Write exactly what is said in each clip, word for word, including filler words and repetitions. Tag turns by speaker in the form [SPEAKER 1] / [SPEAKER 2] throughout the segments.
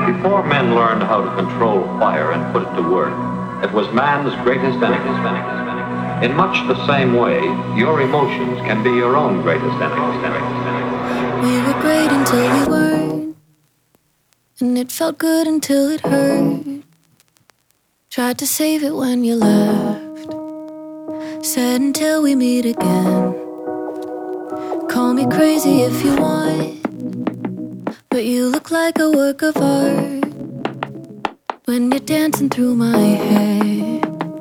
[SPEAKER 1] Before men learned how to control fire and put it to work, it was man's greatest enemy. In much the same way, your emotions can be your own greatest enemy.
[SPEAKER 2] We were great until we weren't, and it felt good until it hurt. Tried to save it when you left, said until we meet again. Call me crazy if you want, but you look like a work of art when you're dancing through my hair.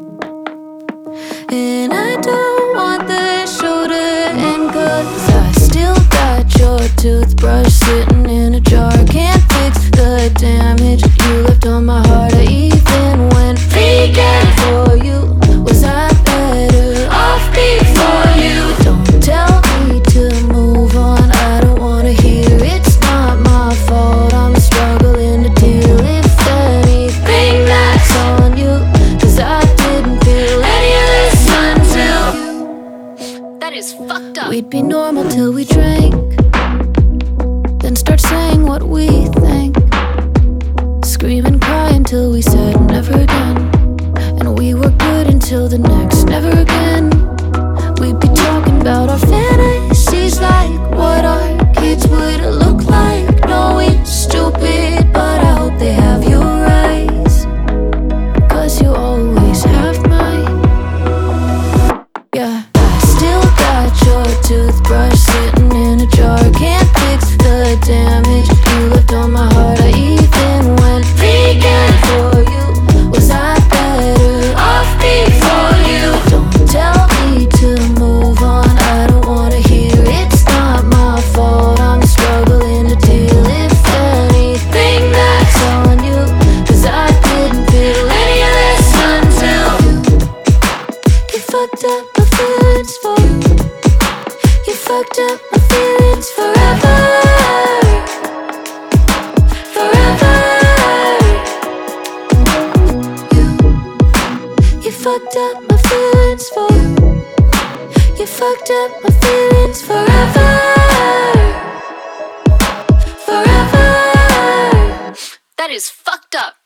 [SPEAKER 2] And I don't want this show to end, 'cause I still got your toothbrush sitting in a jar. Can't fix the damage you left on my heart. I even went vegan for you. Was I better off before you? Don't tell me to move on, I don't wanna hear. It's not my fault, I'm struggling to deal. If anything, that's on you, 'cause I didn't feel any of this until that is fucked up. We'd be normal till we drank, then start saying what we think. Scream and cry until we said never again. And we were good until the next never again. We'd be talking about our fantasies, like what our kids would look like. No, it's stupid, but I hope they have your eyes, 'cause you always have mine. Yeah, I still got your toothbrush sitting in a jar. Can't fix the damage you left on my heart. I even went vegan for you. Was I better off before you? Don't tell me to move on, I don't wanna hear. It's not my fault, I'm struggling to deal. If anything, that's on you, 'cause I didn't feel any of this until you fucked up my feelings for you fucked up my feelings forever. Forever. You, you fucked up my feelings for You fucked up my feelings forever. Forever. That is fucked up.